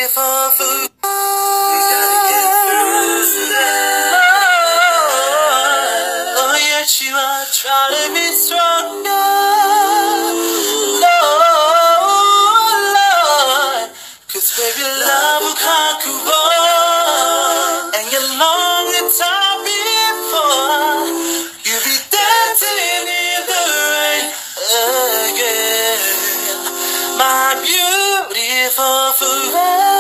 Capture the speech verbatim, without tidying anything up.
beautiful food. You gotta get through that. Oh, yes, you are trying to be stronger. Lord, Lord. Cause baby, love will conquer all. And you're long and time before you'll be dancing in the rain again. My beautiful fool.